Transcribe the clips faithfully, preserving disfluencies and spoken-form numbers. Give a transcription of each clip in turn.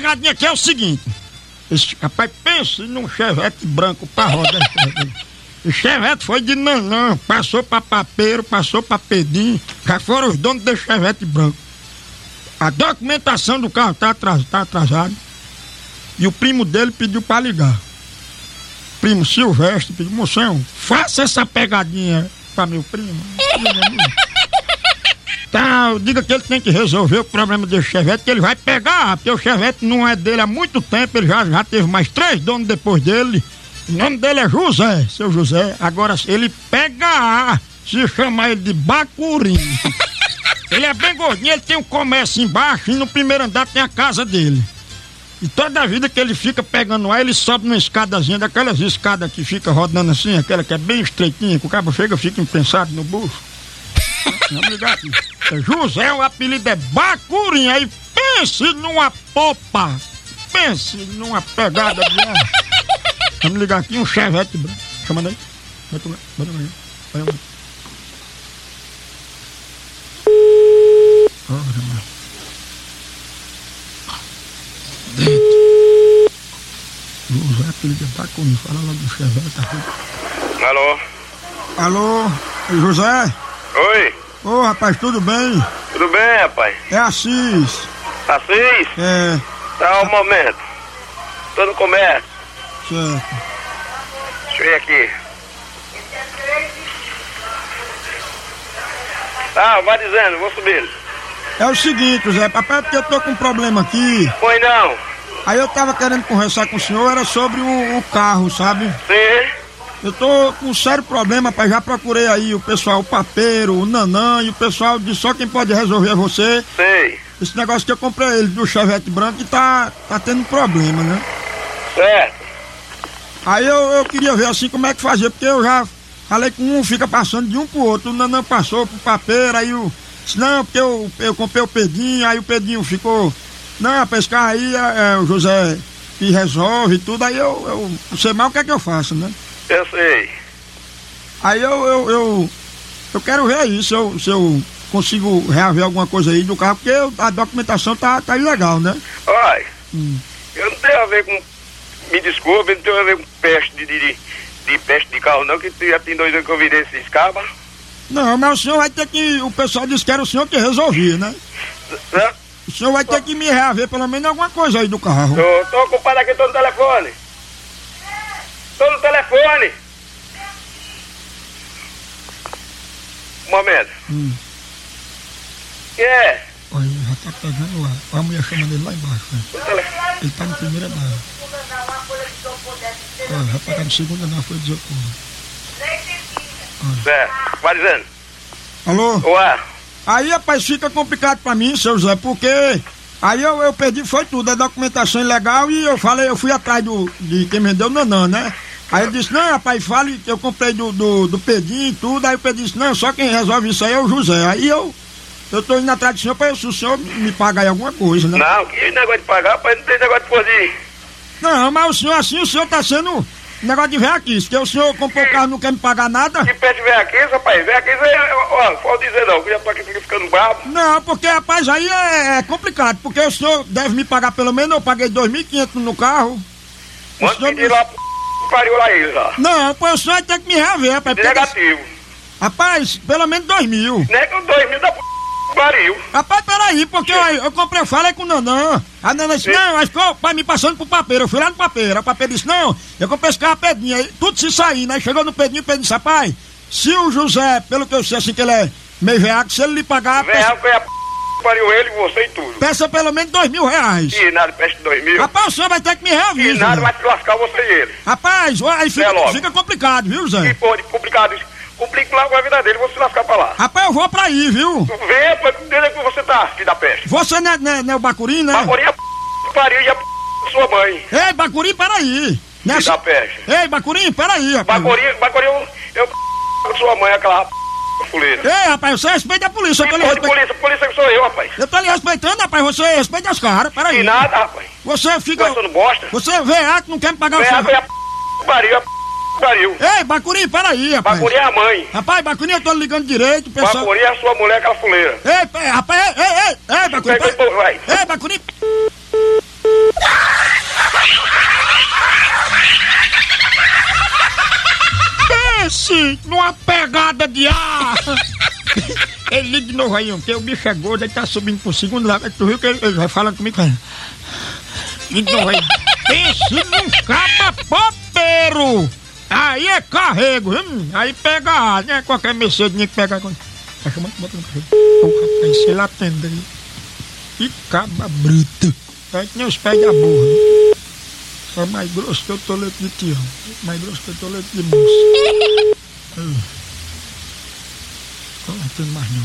pegadinha aqui é o seguinte. Esse, rapaz, pense num chevette branco pra rodar. O chevette foi de nanã, passou pra papeiro, passou pra pedim. Já foram os donos desse chevette branco. A documentação do carro tá atrasada. Tá atrasado, e o primo dele pediu pra ligar. Primo Silvestre pediu, moção, faça essa pegadinha pra meu primo. Tá, diga que ele tem que resolver o problema desse chevette, que ele vai pegar, porque o chevette não é dele há muito tempo, ele já, já teve mais três donos depois dele. O nome dele é José, seu José. Agora, ele pega, se chama ele de Bacurim. Ele é bem gordinho, ele tem um comércio embaixo e no primeiro andar tem a casa dele. E toda a vida que ele fica pegando ar, ele sobe numa escadazinha, daquelas escadas que fica rodando assim, aquela que é bem estreitinha, que o cabo chega e fica impensado no bucho. Vamos ligar aqui. José, o apelido é Bacurim. Aí pense numa popa. Pense numa pegada de ar. Vamos ligar aqui um chevette branco. Chama daí. Bota o bota aí. Bota o Dentro. José, apelido é Bacurim. Fala logo do chevette. Tá. Alô? Alô? José? Oi? Ô, oh, rapaz, tudo bem? Tudo bem, rapaz? É Assis. Assis? É. Tá, um momento. Tô no comércio. Certo. Deixa eu ir aqui. Ah, vai dizendo, vou subir. É o seguinte, Zé, papai, porque eu tô com um problema aqui. Foi não? Aí eu tava querendo conversar com o senhor, era sobre o, o carro, sabe? Sim. Eu tô com um sério problema, pai, já procurei aí o pessoal, o papeiro, o nanã, e o pessoal disse só quem pode resolver é você. Sei. Esse negócio que eu comprei ele do chevette branco e tá, tá tendo problema, né? Certo. Aí eu, eu queria ver assim como é que fazia, porque eu já falei que um fica passando de um pro outro, o nanã passou pro papeiro, aí o... Não, porque eu, eu comprei o Pedinho, aí o Pedinho ficou... Não, rapaz, esse carro aí é, é o José que resolve tudo, aí eu, eu não sei mais o que é que eu faço, né? Eu sei. Aí eu, eu, eu, eu quero ver aí se eu, se eu consigo reaver alguma coisa aí do carro, porque eu, a documentação tá, tá ilegal, né? Olha, Hum. eu não tenho a ver com... Me desculpe, eu não tenho a ver com peste de, de, de peste de carro não, que já tem dois anos que eu virei esses cabas. Não, mas o senhor vai ter que... O pessoal disse que era o senhor que resolvia, né? Né? O senhor vai ter que me reaver pelo menos alguma coisa aí do carro. Tô, tô ocupado aqui, tô no telefone. Tô no telefone. Um momento. Hum. Quem é? Olha, já tá pegando lá. Olha a mulher chamando ele lá embaixo. Né? No telefone. Ele tá no primeiro andar. Olha, já tá no segundo andar, foi dizer porra. Certo, vai dizendo. Alô? Ué, Aí, rapaz, fica complicado pra mim, seu Zé, porque aí eu, eu perdi, foi tudo, a documentação ilegal e eu falei, eu fui atrás do, de quem vendeu o nanã, né? Aí ele disse, não, rapaz, fale que eu comprei do, do, do Pedinho e tudo, aí o Pedinho disse, não, só quem resolve isso aí é o José. Aí eu, eu tô indo atrás do senhor pra se o senhor me pagar aí alguma coisa, né? não, que negócio de pagar, rapaz, não tem negócio de poder. Não, mas o senhor assim, o senhor tá sendo negócio de ver aqui, porque o senhor comprou o carro e não quer me pagar nada. Que pede vem aqui, rapaz, vem aqui, vem, ó, pode dizer não, que já tô aqui ficando bravo. Não, porque, rapaz, aí é, é complicado, porque o senhor deve me pagar pelo menos, eu paguei dois mil e quinhentos no carro. O Manda senhor pedir me- lá pro pariu lá eles, ó. Não, pois o senhor vai ter que me reaver, rapaz. porque- Negativo. Rapaz, pelo menos dois mil. Nem com dois mil da p... pariu. Rapaz, peraí, porque eu, eu comprei, eu falei com o Nanã. A Nanã disse, Sim. não, mas ficou pai, me passando pro papeiro. Eu fui lá no papeiro. O papeiro disse, não, eu comprei esse carro Pedinho. Aí tudo se saindo. Aí chegou no Pedinho, o Pedinho disse, rapaz, se o José, pelo que eu sei assim, que ele é meio veaco, se ele lhe pagar, Vem peça, a p... pariu ele, você e tudo. peça pelo menos dois mil reais. E nada, peste dois mil. Rapaz, o senhor vai ter que me reaver. E nada Zé. vai te lascar você e ele. Rapaz, ó, aí É fica, logo. fica complicado, viu, Que Zé? porra de complicado isso. Complica logo a vida dele, vou se lascar pra lá. Rapaz, eu vou pra aí, viu? Vem, pô, onde é que você tá, filho da peste? Você não é, não é, não é o Bacurim, né? Bacurim a p... pariu e a p... sua mãe. Ei, Bacurim, peraí. Não é Filho da assim- peste. Ei, Bacurim, peraí, rapaz. Bacurim, Bacurim, eu... eu p... sua mãe, aquela p... fuleira. Ei, rapaz, você respeita a polícia, eu tô Que lhe porra de respeitando. polícia? Polícia que sou eu, rapaz. Eu tô lhe respeitando, rapaz, você respeita as caras, peraí. E nada, rapaz. Você fica... Gostando bosta. Você vê ah, que não quer me pagar o Vem a seu... p... pariu, a p... pariu. Ei, Bacurim, peraí, rapaz. Bacurim é a mãe. Rapaz, Bacurim, eu tô ligando direito, o pessoal... Bacurim é a sua mulher, aquela fuleira. Ei, pe- rapaz, ei, ei, ei, ei, Bacurim, Pega, peraí. vai. Ei, Bacurim... novo aí, porque o bicho é gordo, ele tá subindo pro segundo lado. Tu viu que ele, ele vai falando comigo? Vai. De novo aí. Pense num caba popeiro. Aí é carrego, hum, aí pega a né? Qualquer mercedinha que pega. Vai chamando, bota no carrego. O rapaz, se ele atender. Que caba bruto. É que nem os pés da burra. É mais grosso que o tolete de tião. Mais grosso que o tolete de moça. Hum. Não tem mais não.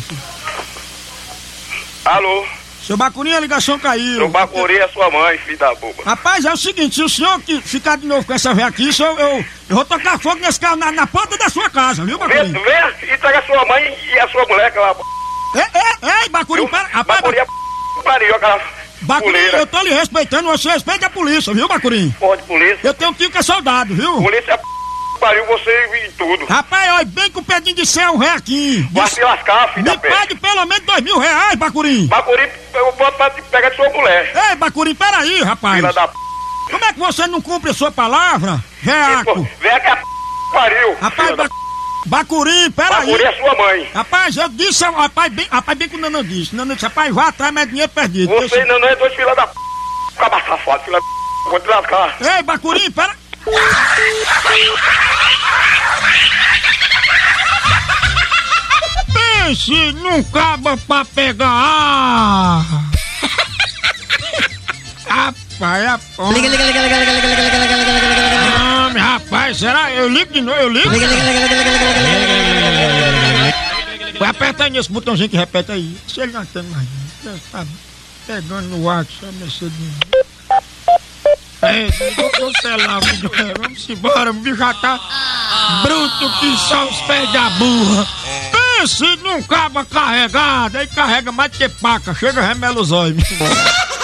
Alô? Seu Bacuri, a ligação caiu. Seu Bacuri é sua mãe, filho da boba. Rapaz, é o seguinte, se o senhor que ficar de novo com essa véia aqui, eu, eu, eu vou tocar fogo nesse carro na, na porta da sua casa, viu, Bacuri? Vem, vem e traga a sua mãe e a sua mulher, aquela... Ei, ei, ei, Bacuri, para... Rapaz, Bacuri é pariu, aquela... Bacuri, puleira. eu tô lhe respeitando, você respeita a polícia, viu, Bacuri? Porra de polícia. Eu tenho um tio que é soldado, viu? Polícia é pariu você e tudo. Rapaz, olha, bem com o pedinho de céu, um ré aqui. Vai se lascar, filho da Me peste. pague pelo menos dois mil reais, Bacuri. Bacuri, eu boto pra te pegar de sua mulher. Ei, Bacuri, peraí, rapaz. Filha da p... Como é que você não cumpre a sua palavra? Reaco. Vem aqui a p... pariu. Rapaz, ba... Bacuri, peraí. Bacuri é sua mãe. Rapaz, eu disse, rapaz, bem, rapaz, bem que o Nanã disse. Nanã disse, rapaz, vá atrás, mas é dinheiro perdido. Você Deixa... ainda não é dois filha da p... Acaba safado, filha da p... Vou te lascar. Ei, Bacuri, pera... Pense num cabo pra pegar. Ah. Rapaz, é bom. Liga, liga, liga, liga, liga, liga, liga, liga, liga, liga, liga, liga, liga. Não, meu rapaz, será? Eu ligo de novo, eu ligo. Liga, liga, liga, liga, liga, liga, liga. Vai apertar nesse botãozinho que repete aí. Se ele não tem mais, não. Tá pegando no ar, só mexendo. É, vou cancelar, vamos embora, o bicho já tá bruto que só os pés da burra. Pense num cabo carregado, aí carrega mais que paca, chega a remela os olhos.